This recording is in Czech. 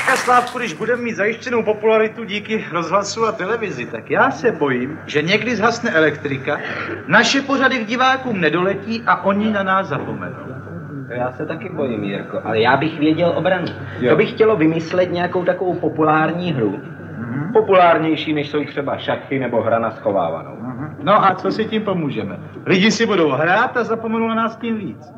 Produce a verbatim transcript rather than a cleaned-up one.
Teďka, Slávku, když budeme mít zajištěnou popularitu díky rozhlasu a televizi, tak já se bojím, že někdy zhasne elektrika, naše pořady k divákům nedoletí a oni na nás zapomenou. Já se taky bojím, Jirko, ale já bych věděl obranu. Jo. To bych chtělo vymyslet nějakou takovou populární hru. Mm-hmm. Populárnější, než jsou třeba šachy nebo hra na schovávanou. Mm-hmm. No a co si tím pomůžeme? Lidi si budou hrát a zapomenou na nás tím víc.